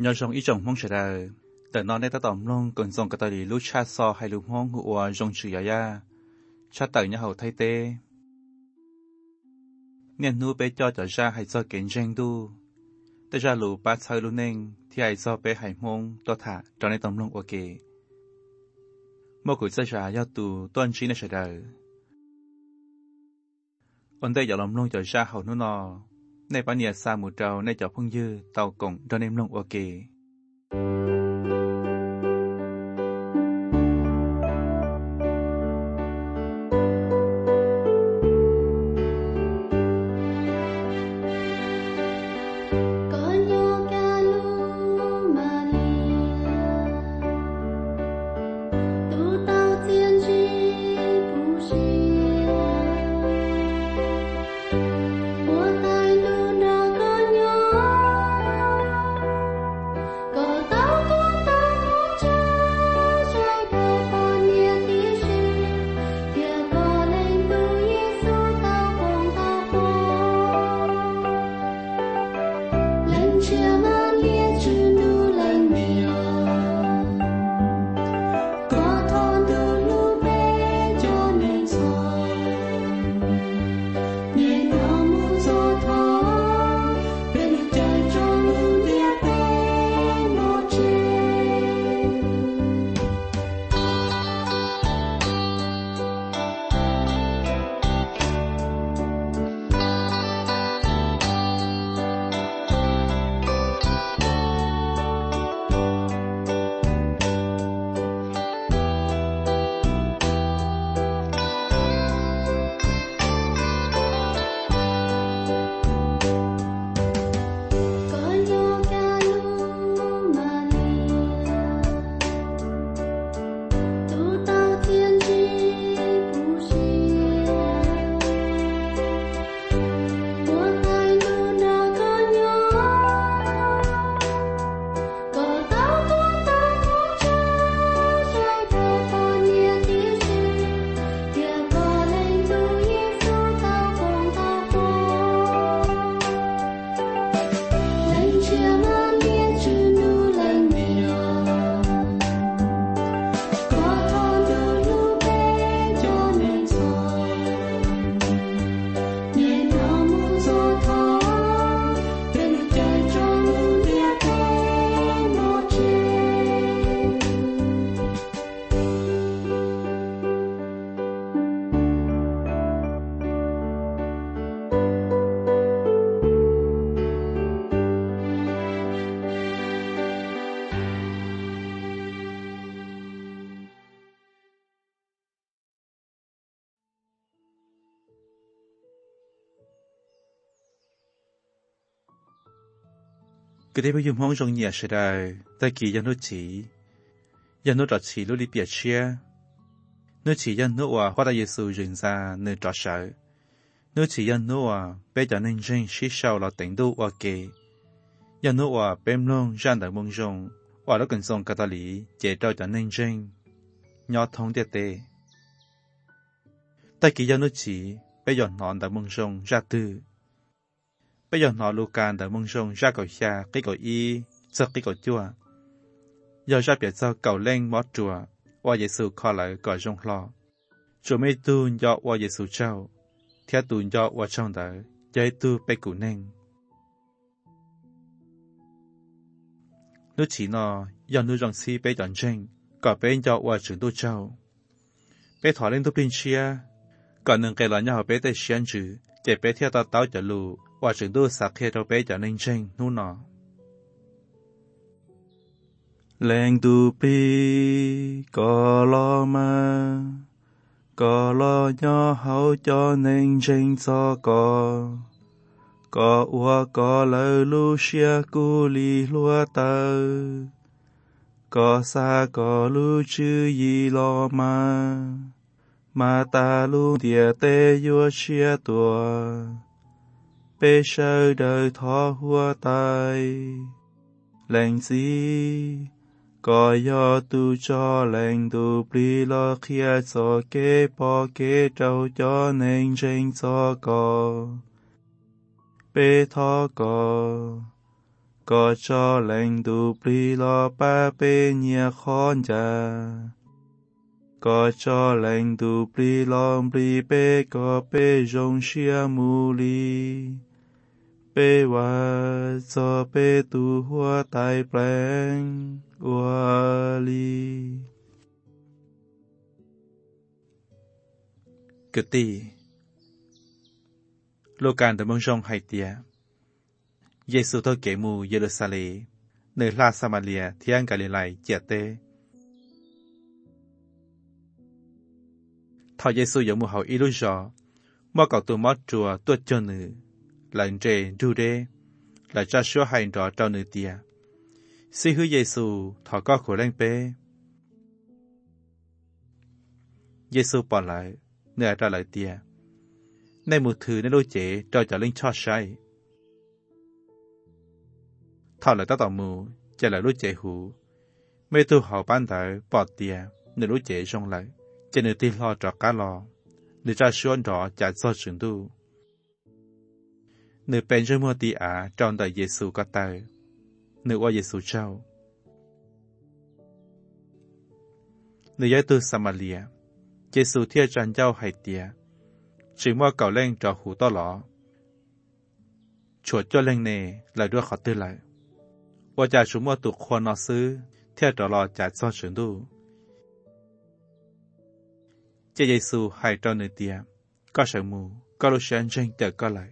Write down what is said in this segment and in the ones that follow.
nhớ trong ý chồng mong sẽ đờiแต่นอนในตะต่อมลงก่อนส่งกระต่ายลูกชาซอให้ลูกห้องหัวจงชื่อยาชาเต่าเนี่ยเขาไทยเต้เนี่ยนู้ไปจอจะชาให้ซอเก่งเจงดูแต่ชาลูป้าเชยลูกเน่งที่ให้ซอไปให้มงตัวถาจอในต่อมลงโอเคเมื่อกุศลชายาตูต้นชี้ในเฉดอันได้อย่าล้อมลงจะชาเขานู่นนอในปัญญาสามุเจ้าในเจ้าพึ่งยืดเต่ากงจอในลงโอเคก็ได้ไปยุ่งห้องจงเหยียดเสียดายแต่กี่ยันนุจียันนุจอดฉีลุลิเปียเชียนุจียันนุว่าพระเยซูยืนซาเนื้อจอดเฉยนุจียันนุว่าเป็นจากนั้นจริงชี้เช่าเราแต่งดูว่าเกยันนุว่าเป็นลงยันแต่มงจงว่าเราเกินทรงคาทอลิกเจเจ้าจากนั้นจริงยอดทองเตเตแต่กี่ยันนุจีเป็นหย่อนนอนแต่มงจงจัดตื้อbây giờ nó lưu can tại mông sông ra cầu xa cái cầu y giật cái cầu chua giờ ra biệt sau cầu lên mót chùa qua Giêsu kho lại gọi trong lo rồi mấy tu do qua Giêsu trao theo tu do qua trong đời chơi tu被cụ nên lúc chỉ nó giờ nuôi rong si被đòn tranh có bên do qua trường tu trao被thọ lên tu bên chia còn nâng cái là nhau被tại xiên chữ để被theo tao tao cho lùว่าจึงดูสักแค่เราไปจากนิ่งเชงนู่นนอแรงดูปีก็รอมาก็รอย่อเขาจอนิ่งเชงซอก็อัวก็เลยลูเชียกูลีลัวเตอก็ซาก็ลูชื่อยีรอมาตาลูเดียเตยัวเชียตัวbê sơ đời thọ hua tai lệnh gì có do tu cho lệnh tu pli lo kia cho kế bỏ kế trâu cho nên trên cho có bê thọ có cho lệnh tu pri lo ba bê nhia khon cha có cho lệnh tu pri lo pri bê có bê rong xia mu li bê wa cho bê tu hoa tai pleng wa li cái gì lô can từ mông rong hay tia Giêsu thôi kể mù Jerusalem nơi La Samaria thiên Galilee chè tê thọ Giêsu giống một hậu ý lúc rõ mà cậu tụi mót chùa tuột cho nữ lần trề ru đê là cho số hành rõ trao nữ tia si hứa Giêsu thọ có khổ lên bê Giêsu bỏ lại nơi ra lại tia nay một thứ nên đôi chế cho linh cho sai thọ lại tao tao mù chạy lại đôi chế hủ mấy tu họ ban đại bỏ tia nên đôi chế rong lại cho nên tin lo cho cá lo để cho số rõ chạy do trường tu nơi bên trong mua tia trong đời Giêsu có tay nơi qua Giêsu trao nơi giải tu Samaria Giêsu thiên tràn giao hay tia chỉ mua cầu lên cho hủ to lọ chuột cho lên nè lại đưa họ tư lại và trả chúng mua tục khoa nó sư theo trò lò trả cho trường tu Cha Giêsu hay cho nơi tia có sợ mù có lúc sáng trên chờ có lại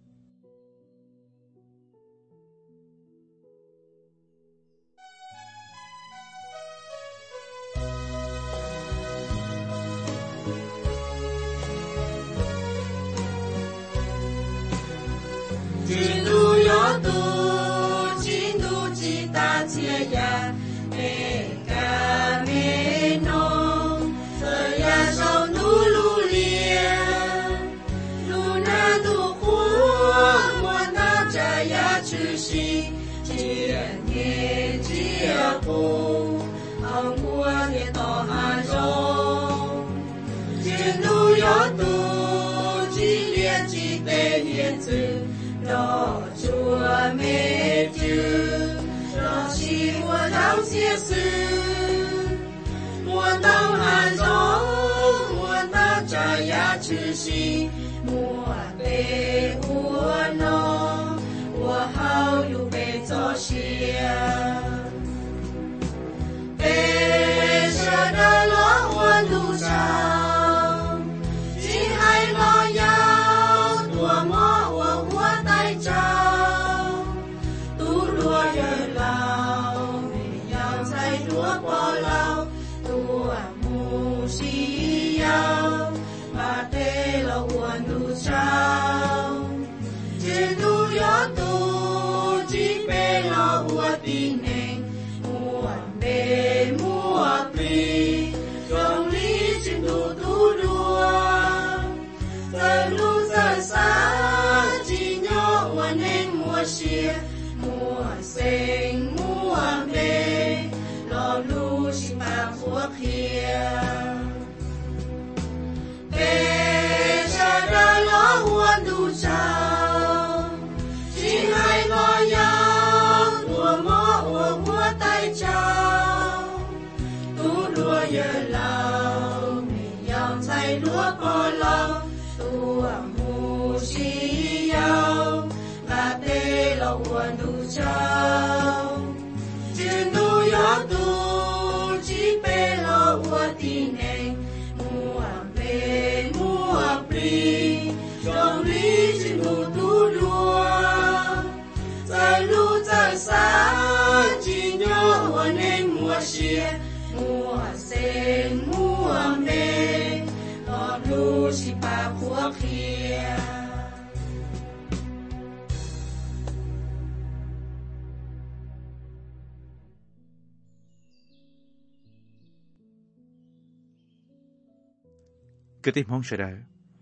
cái tim không sợ đâu.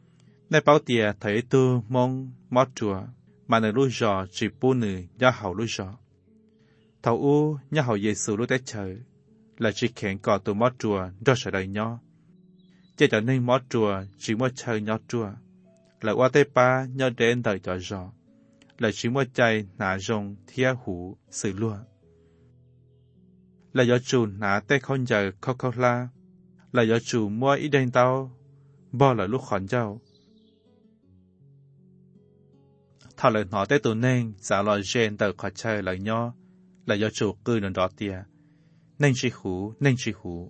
Nay bảo tiề thấy tu mong mót chùa mà nơi lối giò chỉ bu nữ do hậu lối giò. Thầu u nhớ hậu Giêsu lối tết trời là chỉ khen cọ tu mót chùa do sợ đời nhỏ. Chỉ cho nên mót chùa chỉ mót chơi nhỏ chùa là qua tây pa nhớ đến đời trò giò. là chỉ mua chạy nã rong thia hủ sự lúa là do chủ nã tê không giờ Coca-Cola là do chủ mua ít đèn tàu bỏ là lúc khoản giàu thảo lời nói tới tụi nên giả lo gen tờ khỏi chơi lời nho là do chủ cư nền đỏ tia nên chỉ hủ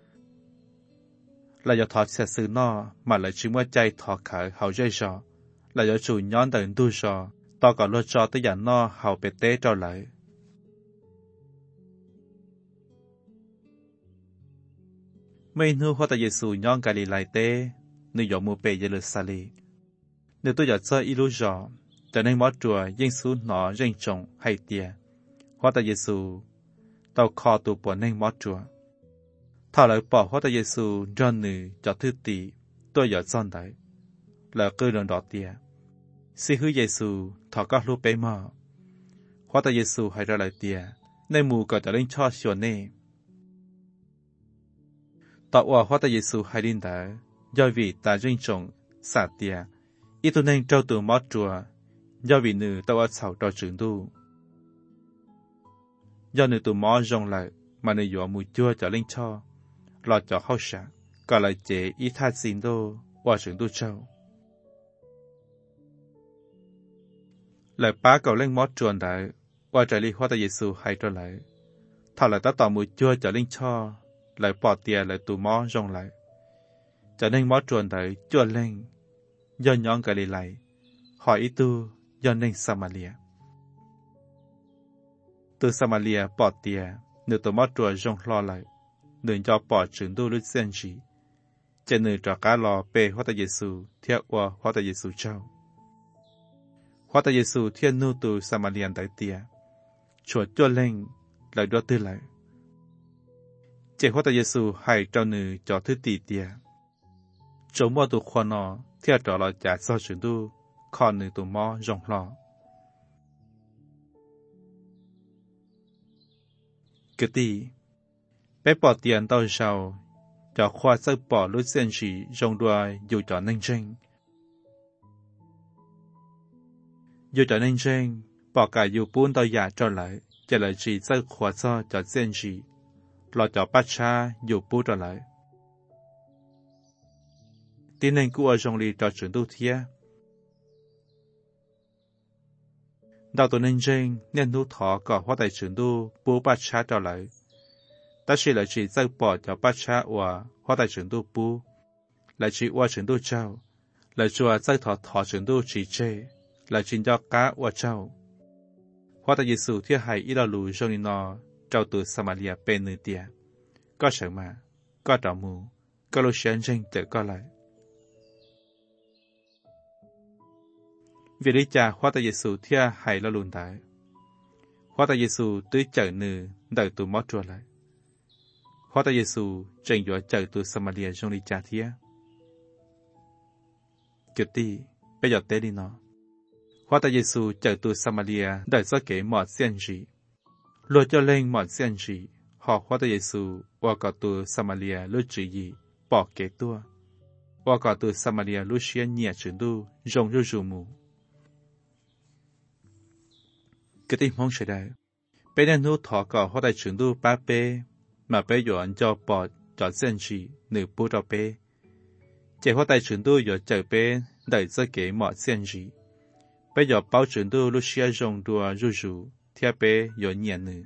là do thọ sẽ xử nó mà lại chỉ mua chạy thọ khởi hậu dây sọ là do chủ nhón tờ tu sọ tao còn lo cho tới giả nó hậu bề tế cho lại mấy nu hoa ta Giêsu nhón cà lì lại tế nu dọn mua bề Jerusalem nếu tôi giả chơi ilu sọ cho nên mót chùa dân xuống nó rèn trồng hay tia hoa ta Giêsu tao kho tụ bỏ nên mót chùa thảo lại bỏ hoa ta Giêsu cho nữ cho thứ tỷ tôi giả son đấy là cơ đường đỏ tia si hư Giêsu thọ các lúc bé mò hoa ta Giêsu hay ra lại tia nên mù cả trở lên cho xio nè tạo hòa hoa ta Giêsu hay linh đã do vì ta rèn trồng xả tia ít tôi nên trâu từ mót chùa do vì nữ tao ở sau trò trưởng tu do nữ tụ mó rong lại mà nữ dọa mùi chua cho lên cho lọt cho hậu sản còn lại chế ít thắt xin đô qua trưởng tu châu lại bá cầu lên mót chuồn đại qua trả lý hoa ta Giêsu hay cho lại thảo lại ta tỏ mùi chua cho lên cho lại bỏ tiền lại tụ mó rong lại cho nên mót chuồn đại chua lên do nhón cái lại hỏi ý tu do nên Samaria từ Samaria bỏ tiền nửa tụ mót chuồn rong lo lại nửa cho bỏ trưởng tu lúc sen chỉ trên nửa cho cá lò bê hoa ta Giêsu theo qua hoa ta Giêsu châu hoa ta Giêsu thiên nu từ Samaria tới tia chùa chua lên lại đua tư lại chế hoa ta Giêsu hay cho nửa cho thứ tỷ tia chỗ mua tụ khoa nọ theo trò là trả so trưởng tu còn nửa tụ mò rong lo cái gì bé bỏ tiền tao giàu cho khoa sơ bỏ lúc sen chỉ rong đua dù cho nên tranh dù cho nên tranh bỏ cả dù bốn tao giả cho lại chỉ là chỉ sơ khoa sơ cho sen chỉ lo cho bắt cha dù bốn trở lại tin nên cứ ở trong lì cho trưởng tu thia đào tụi nên tranh nên tu thọ có hóa đại trưởng tu bố bắt cha trở lại ta chỉ là chỉ sơ bỏ cho bắt cha và hóa đại trưởng tu bố là chỉ qua trưởng tu trao là chùa sơ thọ trưởng tu chỉ chê là chính do cá và trao hoa ta Giêsu thiết hại ít lù trong nó trao từ Samaria bên nơi tia có sợ mà có trò mù có lối sáng tranh tự có lại vì lý cha hoa ta Giêsu thiết hại lùn tại hoa ta Giêsu tới chợ nư đợi tụ mót chùa lại hoa ta Giêsu trình dọa chợ từ Samaria trong lý cha thiết kiểu ti bây giờ tế đi nó hoa ta Giêsu chở từ Samaria đợi do kể mọt sen gì lùa cho lên mọt sen gì họ hoa ta Giêsu qua cả từ Samaria lúc chỉ gì bỏ kể tua qua cả từ Samaria lúc xuyên nhẹ chuyển tu rong rưu rưu mù cái tình huống xảy ra bé nên nuốt thọ cả hoa ta chuyển tu ba bé mà bé dọn cho bỏ cho sen gì nửa bút cho bé chỉ hoa ta chuyển tu dọn chở bé đợi do kể mọt sen gì bây giờ bao trưởng tu lúc xưa rong đua rú rú theo bé có nhẹ nữ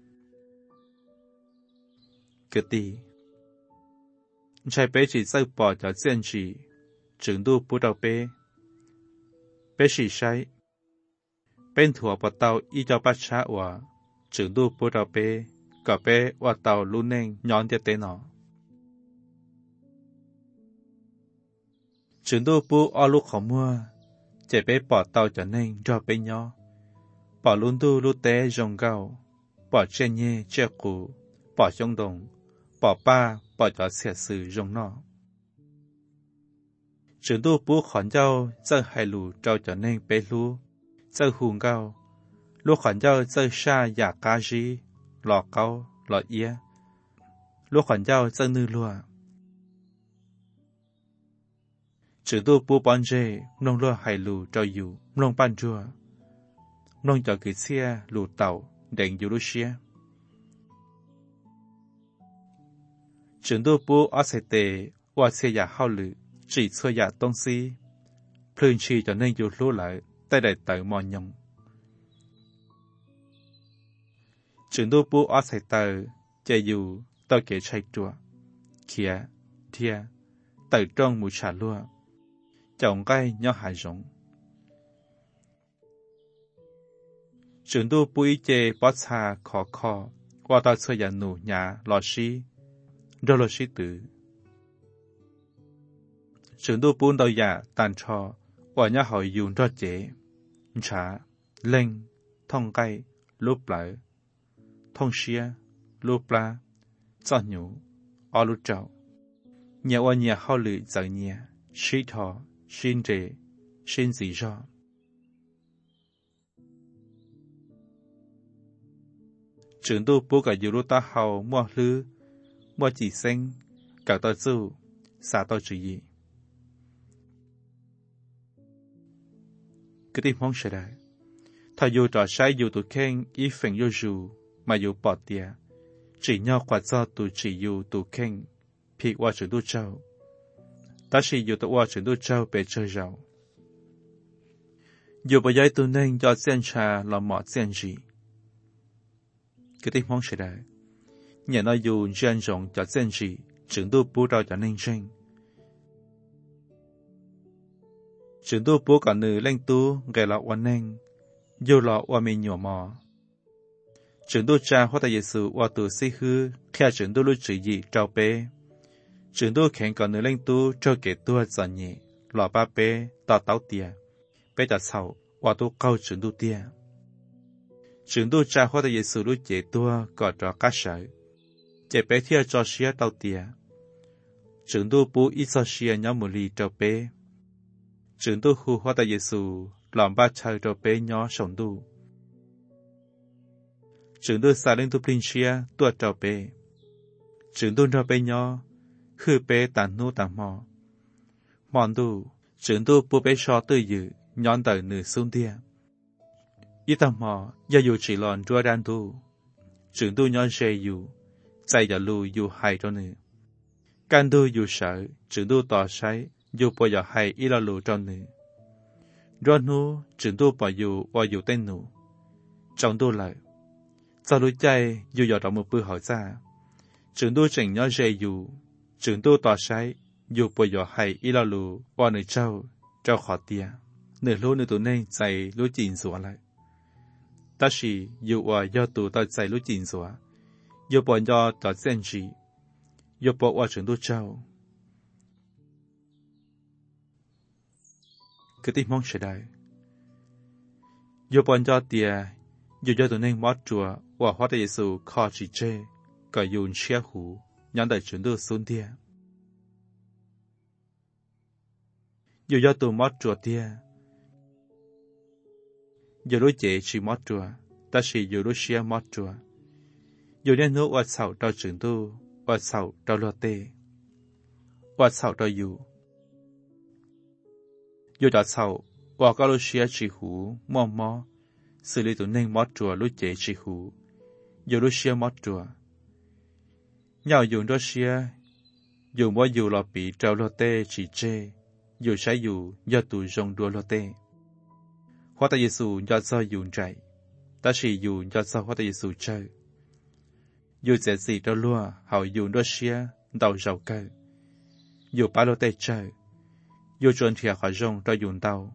cái gì trái bé chỉ sơ bỏ cho diện chỉ trưởng tu bút đầu bé bé chỉ sai bên thua bắt tàu y cho bắt cha và trưởng tu bút đầu bé cả bé và tàu luôn nên nhón theo tên nó trưởng tu bút ở lúc không mua chế bé bỏ tàu cho nên cho bé nhỏ bỏ luôn tu lúc té rong gạo bỏ trên nhê che cũ bỏ trong đồng bỏ ba bỏ cho xe sử rong nọ trưởng tu bố khoản giao giờ hai lù trao cho nên bé lú giờ hùng gạo lúc khoản giao giờ xa giả cá gì lọ cao lọ ia lúc khoản giao giờ nư lùa trưởng tu bố bán dê nông lúa hải lù cho dù nông ban chua nông cho cái xe lù tàu đèn dù lúc xe chúng tôi bố ở xe tệ qua xe giả hao lử chỉ xua giả tông si phơi chi cho nên dù lúa lại tay đại tự mò nhung chúng tôi bố ở xe tờ chạy dù tao kể chạy chùa kia thia tự trong mũi trả lúa chồng cây nhỏ hải rộng chúng tôi bố ý chê bó xa khó qua tao xua giả nụ nhà lò xí rồi lò xí tử chúng tôi bố đầu giả tàn cho và nhà hỏi dùng cho chế trả lên thông cây lúc lại thông xia lúc la cho nhủ ở lúc trâu nhà ở nhà hao lử giờ nhà suy thọ xin trệ xin gì cho chúng tôi bố cả dù lúc ta hao mua lư mua chỉ xanh cả tao zu xả tao chỉ gì cái tim không sẽ đại thà dù trò sai dù tụi khen ý phèn dù dù mà dù bỏ tia chỉ nhau quả cho tụi chỉ dù tụi khen thì qua chuyện tụi trâu ta chỉ dù tụi qua chuyện tụi trâu về chơi rau dù bây giờ tụi nên cho xem trà là mỏ xem gì cái tim không sẽ đại nhà nó dù dân rộng cho xem gì chuyện tụi bố đào cho nên tranh chúng tôi bố cả nữ lên tu gây lọ quan nên dù lọ qua mình nhỏ mò chúng tôi cha hóa tại Giêsu qua từ sĩ hư khi chúng tôi lúc chỉ gì trao bé chúng tôi khen cả nữ lên tu cho kẻ tua giỏi nhẹ lọ ba bé tao tao tia bé đã sầu qua tu câu chúng tôi tia chúng tôi cha hóa tại Giêsu lúc trẻ tua có trò cá sấu trẻ bé theo cho xía tao tia chúng tôi bố ít cho xía nhóm một ly trao bé chúng tôi khu hóa tại Giêsu làm ba chơi cho bé nhỏ sống tu. Chúng tôi xả lên tu linh xia tuột cho bé. Chúng tôi cho bé nhỏ khử bé tàn nu tàn mò. Mòn tu chúng tôi bố bé so tư dự nhón tờ nửa xuống tia. Ít tàn mò do dù chỉ lòn rùa đan tu. Chúng tôi nhón xe dù chạy cho lù dù hay cho nữ. Can tu dù sợ chúng tôi tỏ sáy dù bỏ giờ hay ít là lù cho nữ. Rồi nu chúng tôi bỏ dù và dù tên nụ. Trong tôi lại. Sau lúc chạy dù giờ đó một bữa hỏi ra. Chúng tôi chẳng nhớ dây dù. Chúng tôi tỏ sáy dù bỏ giờ hay ít là lù và nữ trao khó tia. Nửa lúc nữ tụi nên chạy lúc chỉnh sủa lại. Ta chỉ dù và do tụi ta chạy lúc chỉnh sủa. Dù bỏ do tỏ xem gì. Dù bỏ và chúng tôi trao. Cái tim mong sẽ đại. Dù bọn cho tìa, dù cho tụi nên mót chùa, và hóa đại Giêsu khó chỉ chê, cả dùn xe hủ, nhắn đại chúng tôi xuống tìa. Dù cho tụi mót chùa tìa, dù đối chế chỉ mót chùa, ta chỉ dù đối xe mót chùa. Dù nên nước hoạt sảo cho chúng tôi, hoạt sảo cho lọ tê, hoạt sảo cho dù. Dù đã sầu, và các lô xe chỉ hú, mò, xử lý tụi nên mót chùa lúc chế chỉ hú, dù lô xe mót chùa. Nhau dùng đô xe, dù mỗi dù lò bị trao lô tê chỉ chê, dù sai dù do tụi rong đua lô tê. Hóa ta Giêsu do do dùng chạy, ta chỉ dù do do hóa ta Giêsu chơi. Dù dễ gì cho lùa, hậu dùng đô xe, đầu rau cơ. Dù ba lô tê chơi. Dù chuẩn thiệt khỏi rong cho dùng tàu.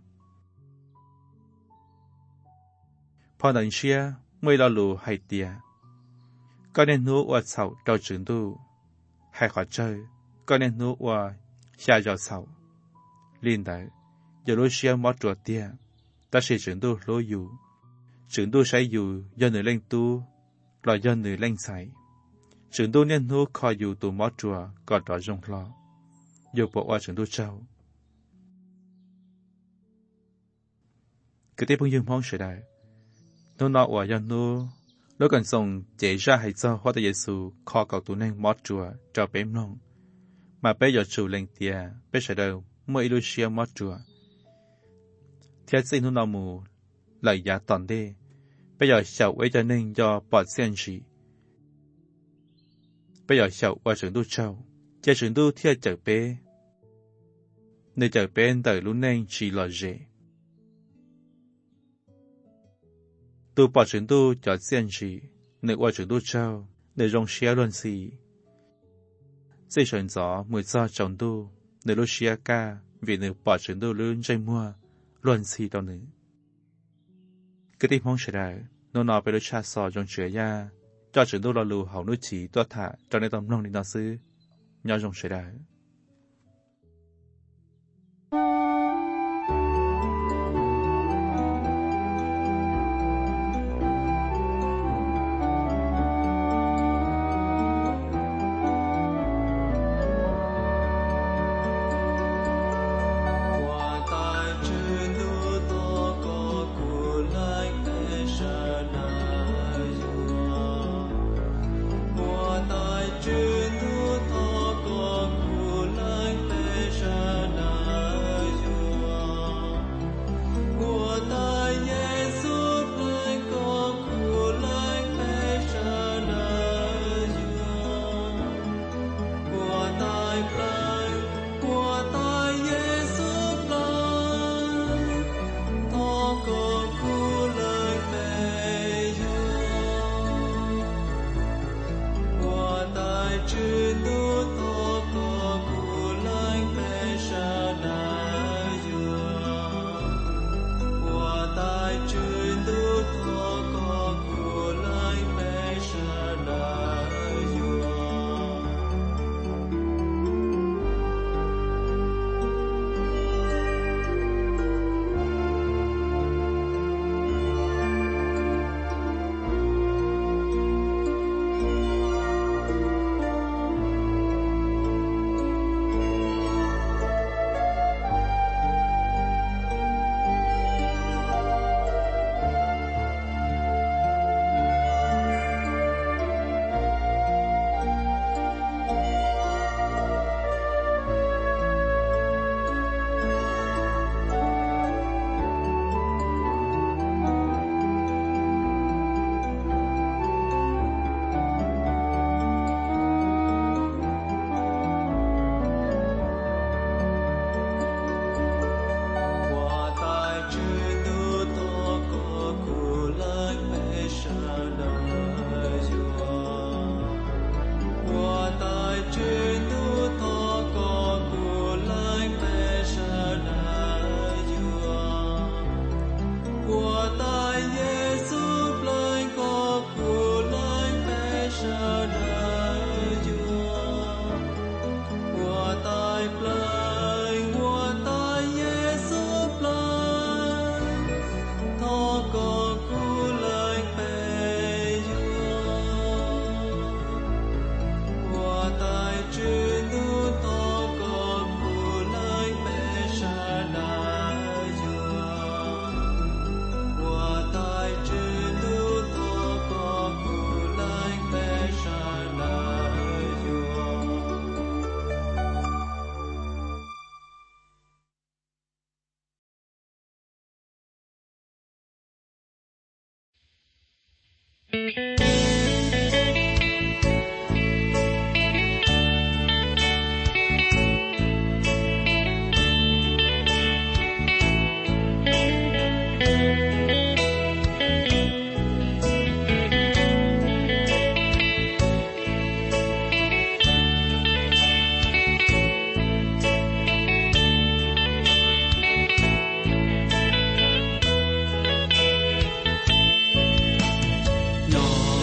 Phó đành xia, mới lo lù hay tìa. Có nên nụ ua sầu cho trường tu. Hay khỏi chơi, có nên nụ ua xa dò sầu. Liên đại, dù lô xia mót chùa tìa. Ta sẽ trường tu lô dù. Trường tu sẽ dù do nữ lên tu, là do nữ lên xảy. Trường tu nên nụ khó dù tù mót chùa, còn rõ rong lo. Dù bộ ua trường tu trao. Cái tiếp ứng dương mong sẽ đại. Nó nọ ở dân nó, lúc cần xong chạy ra hay cho hóa đại Giêsu khó cầu tụi nên mót chùa cho bếm nông. Mà bé giờ chủ lên tìa, bé sẽ đâu, mới ilu xia mót chùa. Thế xin nó nọ mù, lại giá toàn đê. Bây giờ sầu ấy cho nên do bỏ sen gì. Bây giờ sầu qua trường tu trâu, chơi trường tu theo chở bê. Nơi chở bê đời lúc nên chỉ là dễ. Tu bỏ trường tu cho sen gì, nơi qua trường tu trâu, nơi rong xia luôn gì. Dây sườn gió mùi gió trồng tu, nơi lúc xia ca, vì nơi bỏ trường tu luôn dây mua, luôn gì đâu nữa. Cứ tìm hông sẽ đại, nó nói về lúc cha sò trong chuyện ya, cho trường tu lo lù hậu nuôi chỉ toa thả cho nên tâm lòng đi nó sư, nhau trong sẽ đại. No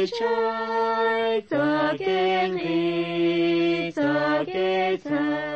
trái trái, giờ kiên đi, giờ kế trái.